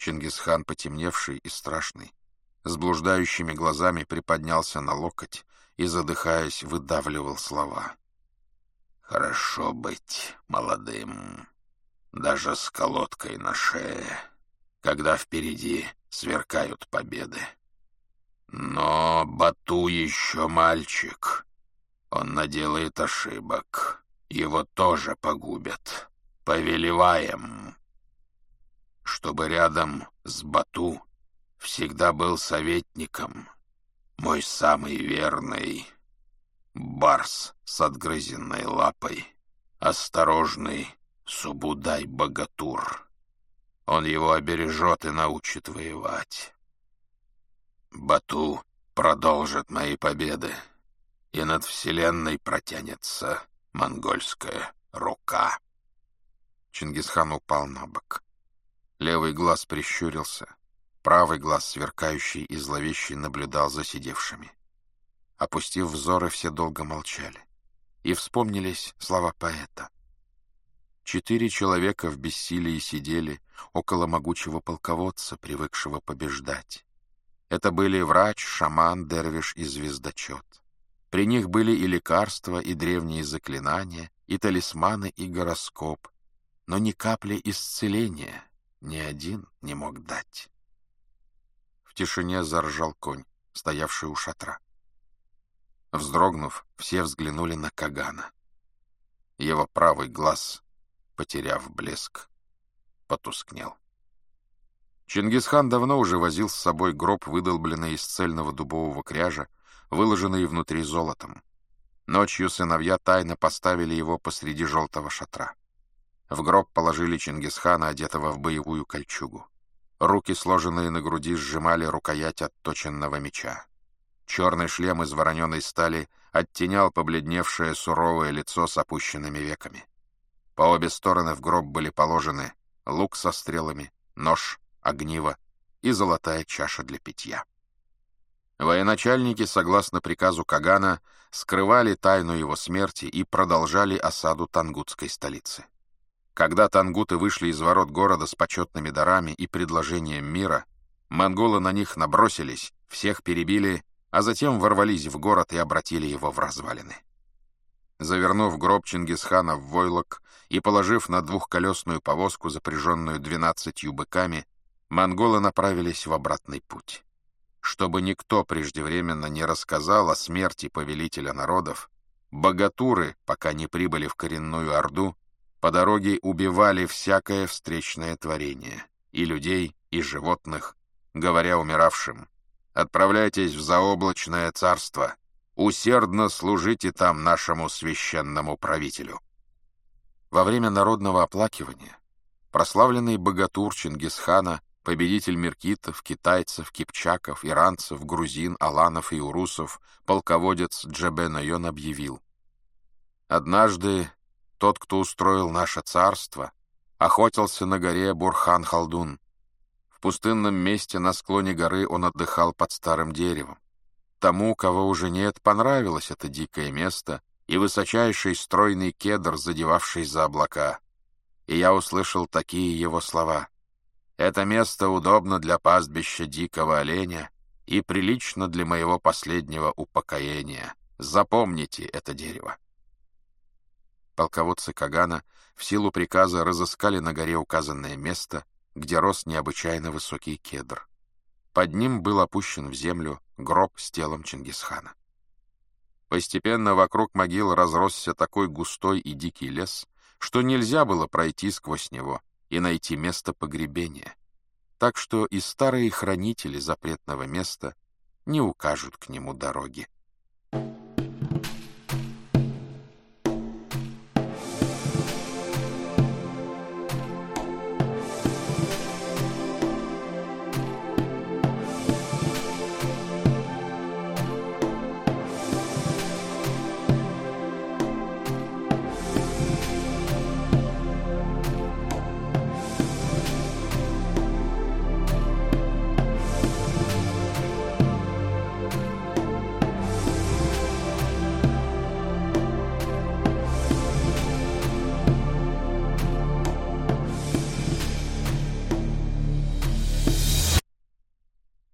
Чингисхан, потемневший и страшный, с блуждающими глазами приподнялся на локоть и, задыхаясь, выдавливал слова. «Хорошо быть молодым, даже с колодкой на шее, когда впереди сверкают победы. Но Бату еще мальчик, он наделает ошибок, его тоже погубят. Повелеваем, чтобы рядом с Бату всегда был советником мой самый верный барс с отгрызенной лапой, осторожный Субудай-Богатур. Он его обережет и научит воевать. Бату продолжит мои победы, и над вселенной протянется монгольская рука». Чингисхан упал на бок. Левый глаз прищурился, правый глаз, сверкающий и зловещий, наблюдал за сидевшими. Опустив взоры, все долго молчали. И вспомнились слова поэта. 4 человека в бессилии сидели около могучего полководца, привыкшего побеждать. Это были врач, шаман, дервиш и звездочет. При них были и лекарства, и древние заклинания, и талисманы, и гороскоп. Но ни капли исцеления ни один не мог дать. В тишине заржал конь, стоявший у шатра. Вздрогнув, все взглянули на Кагана. Его правый глаз, потеряв блеск, потускнел. Чингисхан давно уже возил с собой гроб, выдолбленный из цельного дубового кряжа, выложенный внутри золотом. Ночью сыновья тайно поставили его посреди желтого шатра. В гроб положили Чингисхана, одетого в боевую кольчугу. Руки, сложенные на груди, сжимали рукоять отточенного меча. Черный шлем из вороненой стали оттенял побледневшее суровое лицо с опущенными веками. По обе стороны в гроб были положены лук со стрелами, нож, огниво и золотая чаша для питья. Военачальники, согласно приказу Кагана, скрывали тайну его смерти и продолжали осаду тангутской столицы. Когда тангуты вышли из ворот города с почетными дарами и предложением мира, монголы на них набросились, всех перебили, а затем ворвались в город и обратили его в развалины. Завернув гроб Чингисхана в войлок и положив на двухколесную повозку, запряженную 12 быками, монголы направились в обратный путь. Чтобы никто преждевременно не рассказал о смерти повелителя народов, богатуры, пока не прибыли в коренную орду, по дороге убивали всякое встречное творение, и людей, и животных, говоря умиравшим: «Отправляйтесь в заоблачное царство, усердно служите там нашему священному правителю». Во время народного оплакивания прославленный богатур Чингисхана, победитель меркитов, китайцев, кипчаков, иранцев, грузин, аланов и урусов, полководец Джебен-Ойон объявил: «Однажды тот, кто устроил наше царство, охотился на горе Бурхан-Халдун. В пустынном месте на склоне горы он отдыхал под старым деревом. Тому, кого уже нет, понравилось это дикое место и высочайший стройный кедр, задевавший за облака. И я услышал такие его слова: «Это место удобно для пастбища дикого оленя и прилично для моего последнего упокоения. Запомните это дерево». Полководцы Кагана в силу приказа разыскали на горе указанное место, где рос необычайно высокий кедр. Под ним был опущен в землю гроб с телом Чингисхана. Постепенно вокруг могил разросся такой густой и дикий лес, что нельзя было пройти сквозь него и найти место погребения, так что и старые хранители запретного места не укажут к нему дороги.